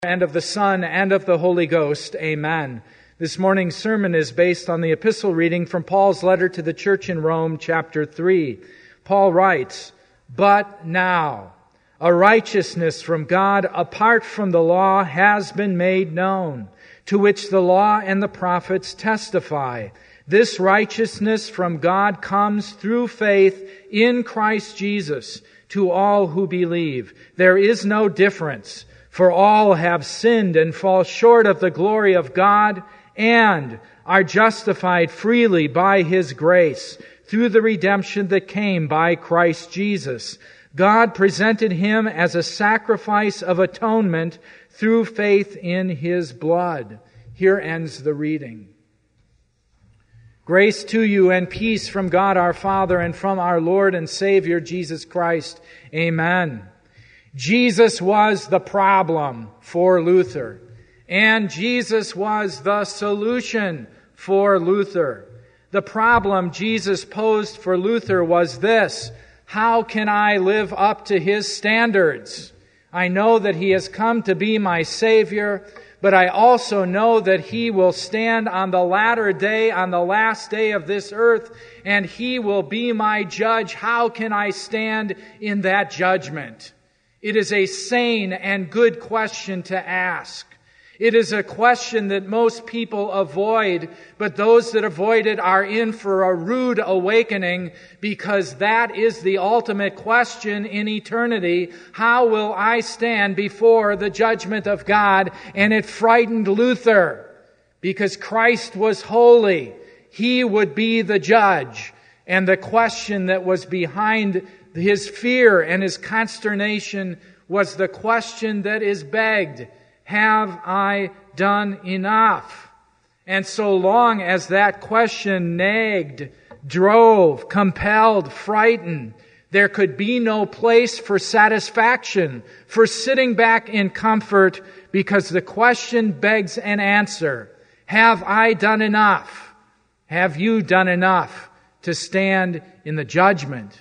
And of the Son, and of the Holy Ghost. Amen. This morning's sermon is based on the epistle reading from Paul's letter to the church in Rome, chapter 3. Paul writes, "But now, a righteousness from God apart from the law has been made known, to which the law and the prophets testify. This righteousness from God comes through faith in Christ Jesus to all who believe. There is no difference. For all have sinned and fall short of the glory of God and are justified freely by His grace through the redemption that came by Christ Jesus. God presented Him as a sacrifice of atonement through faith in His blood." Here ends the reading. Grace to you and peace from God our Father and from our Lord and Savior Jesus Christ. Amen. Jesus was the problem for Luther, and Jesus was the solution for Luther. The problem Jesus posed for Luther was this: how can I live up to His standards? I know that He has come to be my Savior, but I also know that He will stand on the latter day, on the last day of this earth, and He will be my judge. How can I stand in that judgment? It is a sane and good question to ask. It is a question that most people avoid, but those that avoid it are in for a rude awakening, because that is the ultimate question in eternity. How will I stand before the judgment of God? And it frightened Luther, because Christ was holy. He would be the judge. And the question that was behind his fear and his consternation was the question that is begged: have I done enough? And so long as that question nagged, drove, compelled, frightened, there could be no place for satisfaction, for sitting back in comfort, because the question begs an answer. Have I done enough? Have you done enough to stand in the judgment?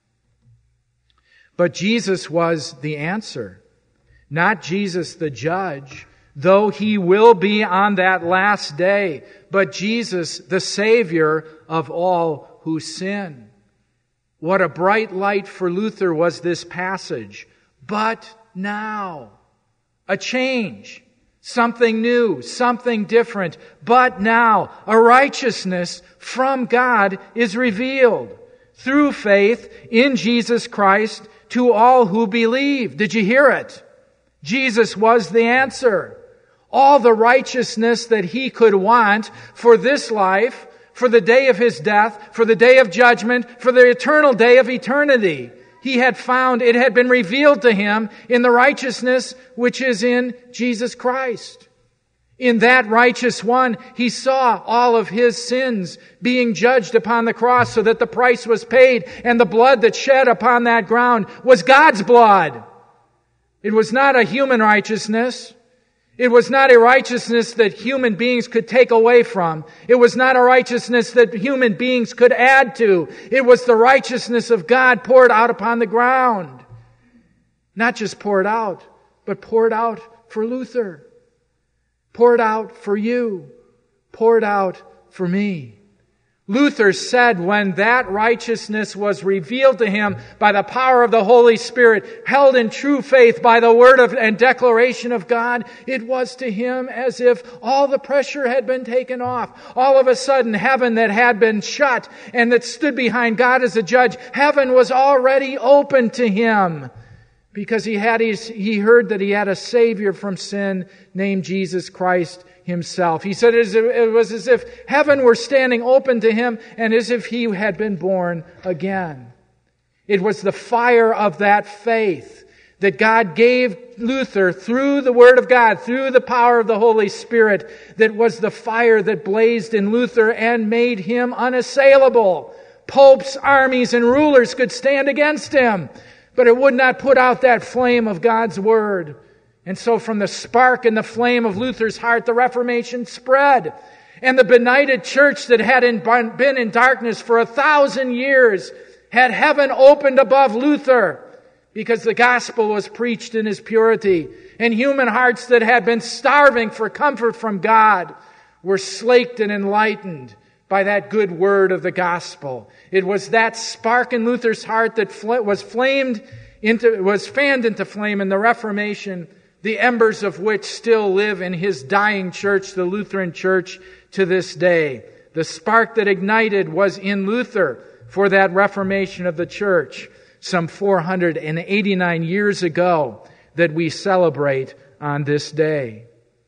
But Jesus was the answer. Not Jesus the judge, though He will be on that last day, but Jesus the Savior of all who sin. What a bright light for Luther was this passage. But now, a change, something new, something different. But now, a righteousness from God is revealed through faith in Jesus Christ to all who believe. Did you hear it? Jesus was the answer. All the righteousness that He could want for this life, for the day of His death, for the day of judgment, for the eternal day of eternity, He had found, it had been revealed to Him in the righteousness which is in Jesus Christ. In that righteous one, He saw all of His sins being judged upon the cross, so that the price was paid, and the blood that shed upon that ground was God's blood. It was not a human righteousness. It was not a righteousness that human beings could take away from. It was not a righteousness that human beings could add to. It was the righteousness of God poured out upon the ground. Not just poured out, but poured out for Luther. Poured out for you. Poured out for me. Luther said when that righteousness was revealed to him by the power of the Holy Spirit, held in true faith by the word and declaration of God, it was to him as if all the pressure had been taken off. All of a sudden, heaven that had been shut and that stood behind God as a judge, heaven was already open to him, because he heard that he had a Savior from sin named Jesus Christ Himself. He said it was as if heaven were standing open to him, and as if he had been born again. It was the fire of that faith that God gave Luther through the Word of God, through the power of the Holy Spirit, that was the fire that blazed in Luther and made him unassailable. Popes, armies, and rulers could stand against him, but it would not put out that flame of God's Word. And so from the spark and the flame of Luther's heart, the Reformation spread. And the benighted church that had been in darkness for 1,000 years had heaven opened above Luther. because the gospel was preached in His purity, and human hearts that had been starving for comfort from God were slaked and enlightened by that good word of the gospel. It was that spark in Luther's heart that was fanned into flame in the Reformation, the embers of which still live in his dying church, the Lutheran Church, to this day. The spark that ignited was in Luther for that Reformation of the church some 489 years ago that we celebrate on this day.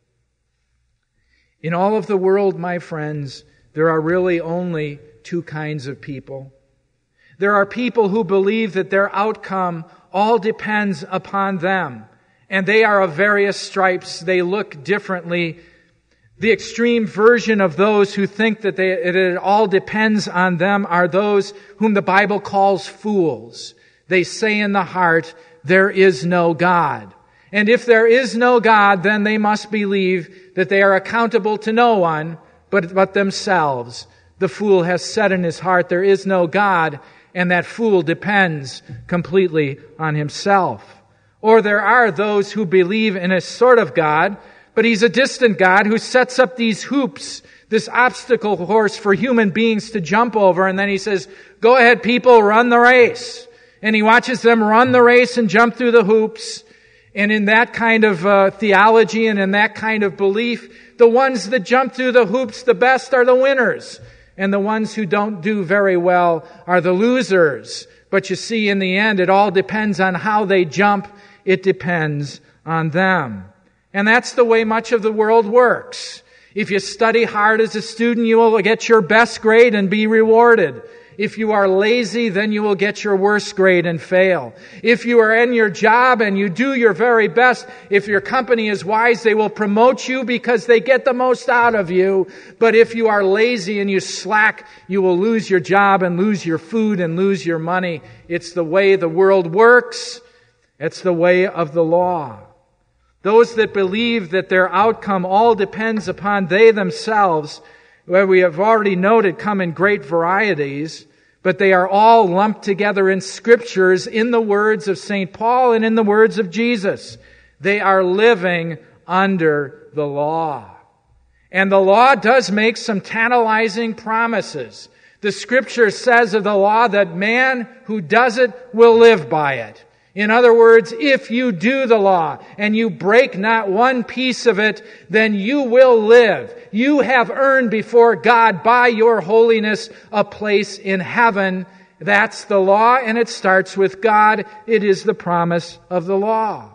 In all of the world, my friends, there are really only two kinds of people. There are people who believe that their outcome all depends upon them, and they are of various stripes. They look differently. The extreme version of those who think that it all depends on them are those whom the Bible calls fools. They say in the heart, there is no God. And if there is no God, then they must believe that they are accountable to no one but themselves. The fool has said in his heart, there is no God, and that fool depends completely on himself. Or there are those who believe in a sort of God, but He's a distant God who sets up these hoops, this obstacle course for human beings to jump over, and then He says, go ahead people, run the race. And He watches them run the race and jump through the hoops. And in that kind of theology and in that kind of belief, the ones that jump through the hoops the best are the winners. And the ones who don't do very well are the losers. But you see, in the end, it all depends on how they jump. It depends on them. And that's the way much of the world works. If you study hard as a student, you will get your best grade and be rewarded. If you are lazy, then you will get your worst grade and fail. If you are in your job and you do your very best, if your company is wise, they will promote you because they get the most out of you. But if you are lazy and you slack, you will lose your job and lose your food and lose your money. It's the way the world works. It's the way of the law. Those that believe that their outcome all depends upon they themselves, where we have already noted, come in great varieties, but they are all lumped together in Scriptures in the words of St. Paul and in the words of Jesus. They are living under the law. And the law does make some tantalizing promises. The Scripture says of the law that man who does it will live by it. In other words, if you do the law and you break not one piece of it, then you will live. You have earned before God by your holiness a place in heaven. That's the law, and it starts with God. It is the promise of the law.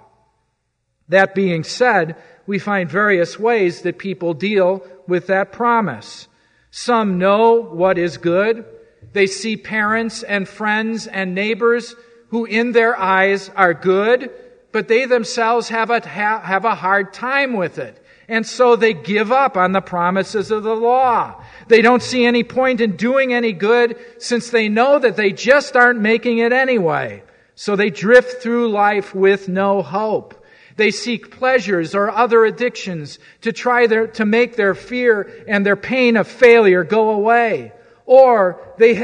That being said, we find various ways that people deal with that promise. Some know what is good. They see parents and friends and neighbors who in their eyes are good, but they themselves have a hard time with it. And so they give up on the promises of the law. They don't see any point in doing any good since they know that they just aren't making it anyway. So they drift through life with no hope. They seek pleasures or other addictions to try to make their fear and their pain of failure go away. Or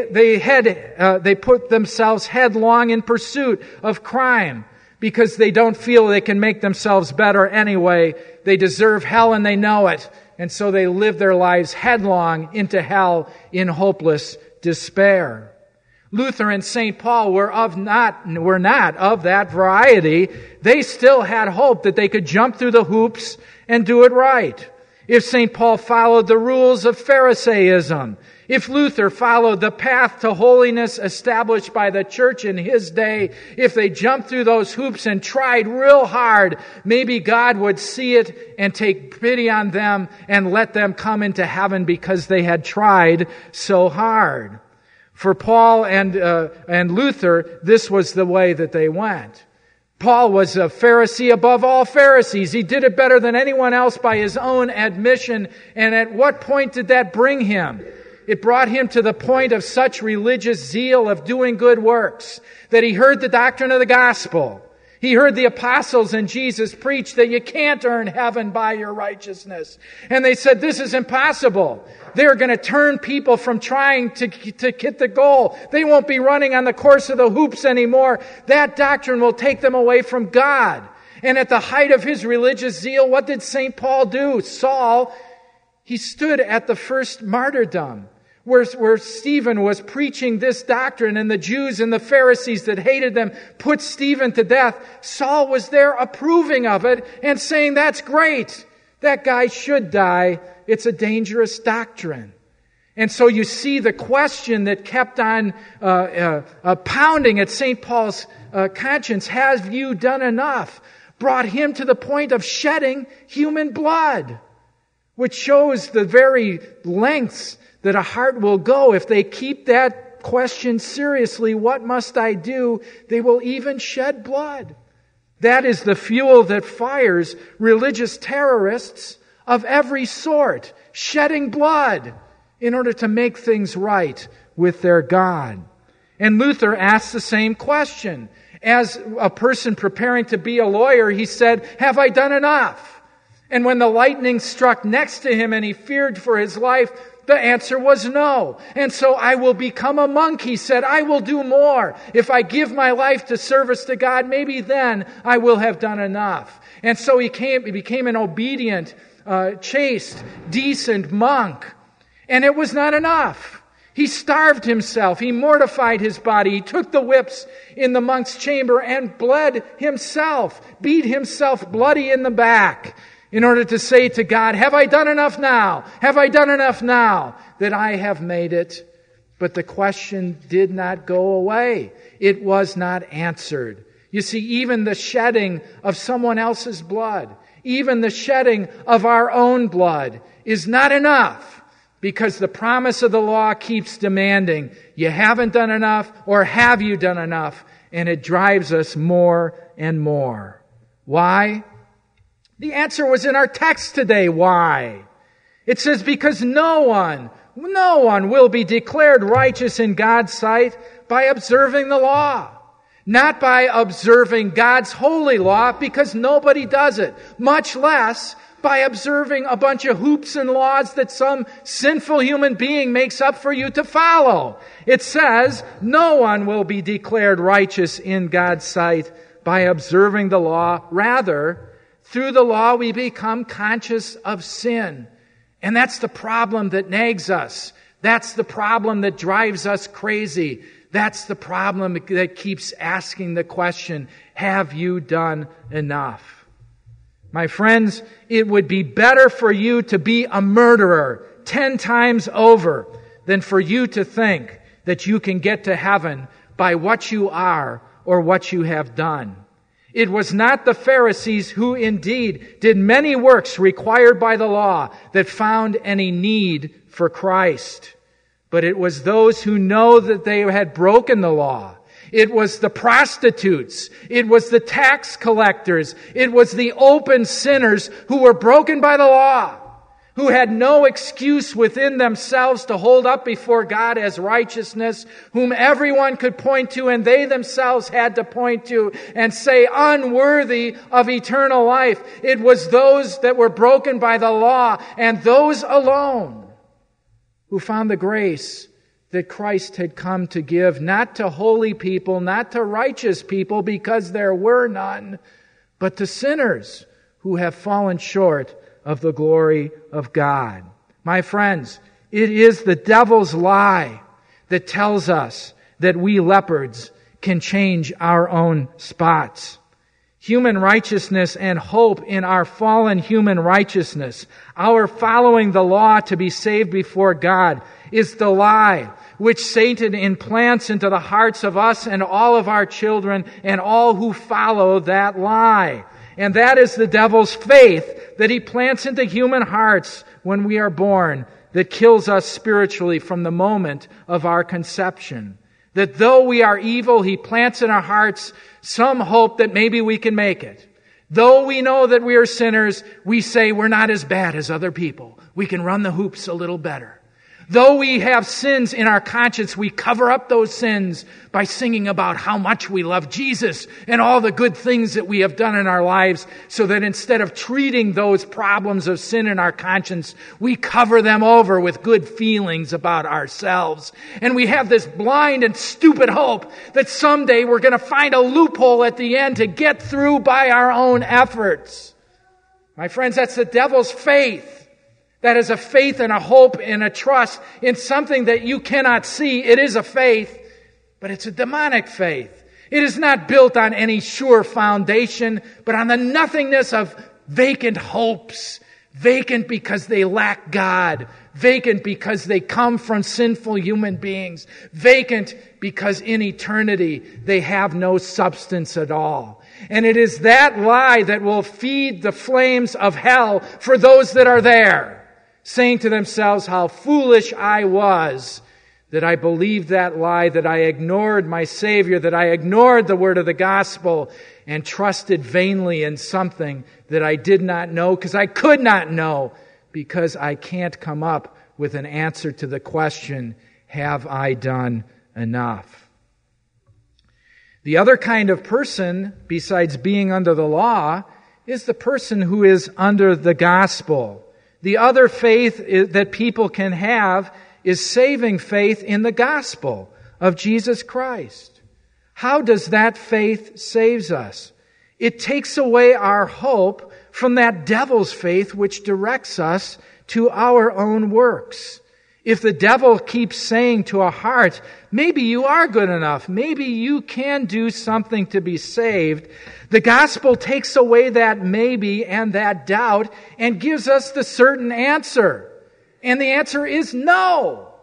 they put themselves headlong in pursuit of crime because they don't feel they can make themselves better anyway. They deserve hell and they know it. And so they live their lives headlong into hell in hopeless despair. Luther and St. Paul were not of that variety. They still had hope that they could jump through the hoops and do it right. If St. Paul followed the rules of Pharisaism, if Luther followed the path to holiness established by the church in his day, if they jumped through those hoops and tried real hard, maybe God would see it and take pity on them and let them come into heaven because they had tried so hard. For Paul and Luther, this was the way that they went. Paul was a Pharisee above all Pharisees. He did it better than anyone else by his own admission. And at what point did that bring him? It brought him to the point of such religious zeal of doing good works that he heard the doctrine of the gospel. He heard the apostles and Jesus preach that you can't earn heaven by your righteousness. And they said, this is impossible. They're going to turn people from trying to hit the goal. They won't be running on the course of the hoops anymore. That doctrine will take them away from God. And at the height of his religious zeal, what did St. Paul do? Saul, he stood at the first martyrdom, where Stephen was preaching this doctrine, and the Jews and the Pharisees that hated them put Stephen to death. Saul was there approving of it and saying, that's great. That guy should die. It's a dangerous doctrine. And so you see the question that kept on pounding at St. Paul's conscience, have you done enough? Brought him to the point of shedding human blood, which shows the very lengths that a heart will go if they keep that question seriously. What must I do? They will even shed blood. That is the fuel that fires religious terrorists of every sort, shedding blood in order to make things right with their God. And Luther asked the same question. As a person preparing to be a lawyer, he said, have I done enough? And when the lightning struck next to him and he feared for his life, the answer was no. And so I will become a monk, he said. I will do more. If I give my life to service to God, maybe then I will have done enough. And so he became an obedient, chaste, decent monk. And it was not enough. He starved himself. He mortified his body. He took the whips in the monk's chamber and bled himself, beat himself bloody in the back, in order to say to God, have I done enough now? Have I done enough now that I have made it? But the question did not go away. It was not answered. You see, even the shedding of someone else's blood, even the shedding of our own blood is not enough, because the promise of the law keeps demanding, you haven't done enough, or have you done enough? And it drives us more and more. Why? The answer was in our text today. Why? It says, because no one will be declared righteous in God's sight by observing the law. Not by observing God's holy law, because nobody does it. Much less by observing a bunch of hoops and laws that some sinful human being makes up for you to follow. It says, no one will be declared righteous in God's sight by observing the law. Rather, through the law, we become conscious of sin. And that's the problem that nags us. That's the problem that drives us crazy. That's the problem that keeps asking the question, have you done enough? My friends, it would be better for you to be a murderer 10 times over than for you to think that you can get to heaven by what you are or what you have done. It was not the Pharisees who indeed did many works required by the law that found any need for Christ. But it was those who know that they had broken the law. It was the prostitutes. It was the tax collectors. It was the open sinners who were broken by the law, who had no excuse within themselves to hold up before God as righteousness, whom everyone could point to and they themselves had to point to and say, unworthy of eternal life. It was those that were broken by the law, and those alone who found the grace that Christ had come to give, not to holy people, not to righteous people, because there were none, but to sinners who have fallen short of the glory of God. My friends, it is the devil's lie that tells us that we leopards can change our own spots. Human righteousness and hope in our fallen human righteousness, our following the law to be saved before God, is the lie which Satan implants into the hearts of us and all of our children and all who follow that lie. And that is the devil's faith that he plants into human hearts when we are born, that kills us spiritually from the moment of our conception. That though we are evil, he plants in our hearts some hope that maybe we can make it. Though we know that we are sinners, we say we're not as bad as other people. We can run the hoops a little better. Though we have sins in our conscience, we cover up those sins by singing about how much we love Jesus and all the good things that we have done in our lives, so that instead of treating those problems of sin in our conscience, we cover them over with good feelings about ourselves. And we have this blind and stupid hope that someday we're going to find a loophole at the end to get through by our own efforts. My friends, that's the devil's faith. That is a faith and a hope and a trust in something that you cannot see. It is a faith, but it's a demonic faith. It is not built on any sure foundation, but on the nothingness of vacant hopes. Vacant because they lack God. Vacant because they come from sinful human beings. Vacant because in eternity they have no substance at all. And it is that lie that will feed the flames of hell for those that are there, saying to themselves, how foolish I was that I believed that lie, that I ignored my Savior, that I ignored the word of the gospel and trusted vainly in something that I did not know, because I could not know, because I can't come up with an answer to the question, have I done enough? The other kind of person, besides being under the law, is the person who is under the gospel. The other faith that people can have is saving faith in the gospel of Jesus Christ. How does that faith save us? It takes away our hope from that devil's faith which directs us to our own works. If the devil keeps saying to a heart, maybe you are good enough, maybe you can do something to be saved, the gospel takes away that maybe and that doubt and gives us the certain answer. And the answer is no.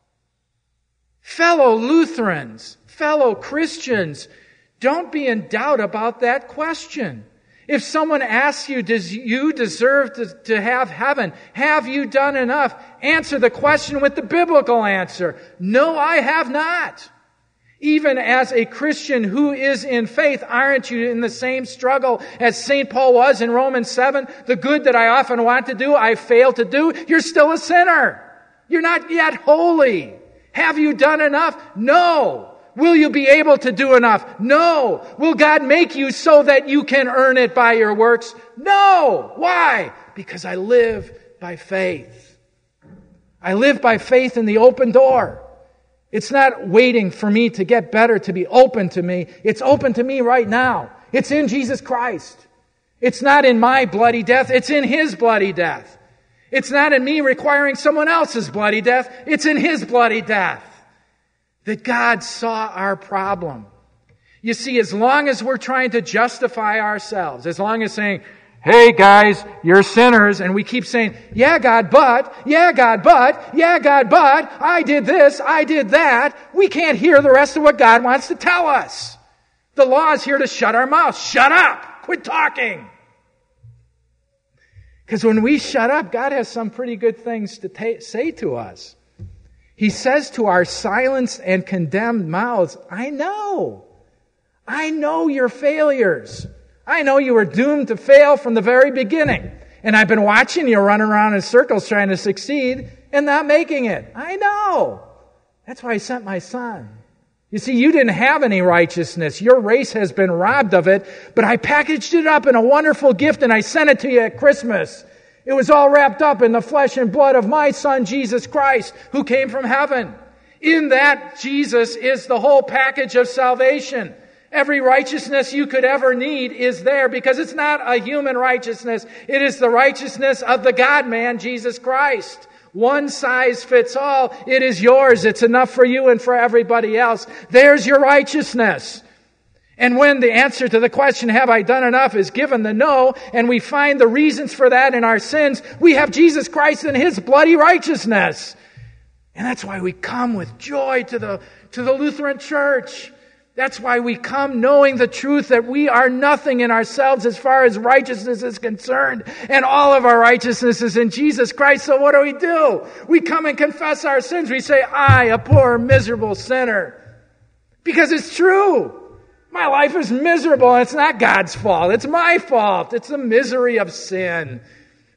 Fellow Lutherans, fellow Christians, don't be in doubt about that question. If someone asks you, does you deserve to have heaven? Have you done enough? Answer the question with the biblical answer. No, I have not. Even as a Christian who is in faith, aren't you in the same struggle as St. Paul was in Romans 7? The good that I often want to do, I fail to do. You're still a sinner. You're not yet holy. Have you done enough? No. Will you be able to do enough? No. Will God make you so that you can earn it by your works? No. Why? Because I live by faith. I live by faith in the open door. It's not waiting for me to get better to be open to me. It's open to me right now. It's in Jesus Christ. It's not in my bloody death. It's in His bloody death. It's not in me requiring someone else's bloody death. It's in His bloody death that God saw our problem. You see, as long as we're trying to justify ourselves, as long as saying, hey guys, you're sinners, and we keep saying, yeah God, but, I did this, I did that, we can't hear the rest of what God wants to tell us. The law is here to shut our mouths. Shut up! Quit talking! Because when we shut up, God has some pretty good things to say to us. He says to our silenced and condemned mouths, I know your failures. I know you were doomed to fail from the very beginning. And I've been watching you run around in circles trying to succeed and not making it. I know. That's why I sent my Son. You see, you didn't have any righteousness. Your race has been robbed of it, but I packaged it up in a wonderful gift and I sent it to you at Christmas. It was all wrapped up in the flesh and blood of my Son, Jesus Christ, who came from heaven. In that, Jesus is the whole package of salvation. Every righteousness you could ever need is there, because it's not a human righteousness. It is the righteousness of the God-man, Jesus Christ. One size fits all. It is yours. It's enough for you and for everybody else. There's your righteousness. And when the answer to the question, have I done enough, is given the no, and we find the reasons for that in our sins, we have Jesus Christ and His bloody righteousness. And that's why we come with joy to the Lutheran Church. That's why we come knowing the truth that we are nothing in ourselves as far as righteousness is concerned. And all of our righteousness is in Jesus Christ. So what do? We come and confess our sins. We say, I, a poor, miserable sinner. Because it's true. My life is miserable, and it's not God's fault. It's my fault. It's the misery of sin.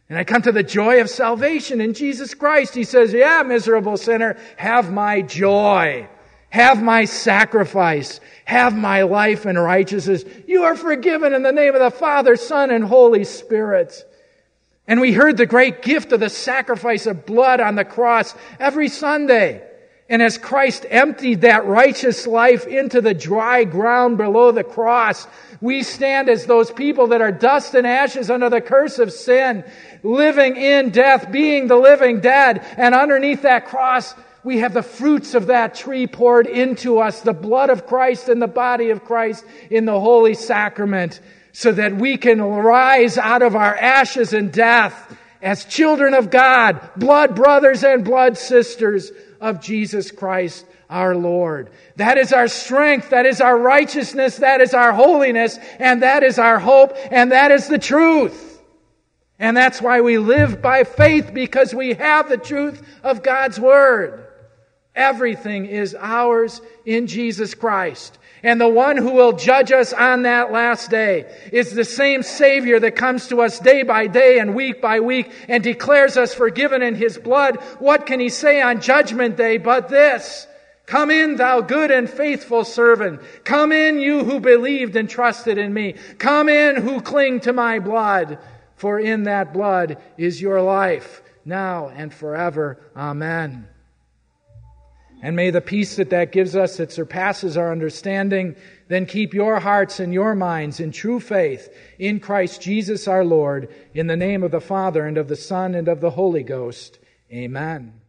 And I come to the joy of salvation in Jesus Christ. He says, yeah, miserable sinner, have my joy. Have my sacrifice. Have my life and righteousness. You are forgiven in the name of the Father, Son, and Holy Spirit. And we heard the great gift of the sacrifice of blood on the cross every Sunday. And as Christ emptied that righteous life into the dry ground below the cross, we stand as those people that are dust and ashes under the curse of sin, living in death, being the living dead. And underneath that cross, we have the fruits of that tree poured into us, the blood of Christ and the body of Christ in the holy sacrament, so that we can rise out of our ashes and death as children of God, blood brothers and blood sisters of Jesus Christ our Lord. That is our strength, that is our righteousness, that is our holiness, and that is our hope, and that is the truth. And that's why we live by faith, because we have the truth of God's Word. Everything is ours in Jesus Christ. And the one who will judge us on that last day is the same Savior that comes to us day by day and week by week and declares us forgiven in His blood. What can He say on Judgment Day but this? Come in, thou good and faithful servant. Come in, you who believed and trusted in me. Come in, who cling to my blood. For in that blood is your life, now and forever. Amen. And may the peace that gives us, that surpasses our understanding, then keep your hearts and your minds in true faith in Christ Jesus our Lord, in the name of the Father and of the Son and of the Holy Ghost. Amen.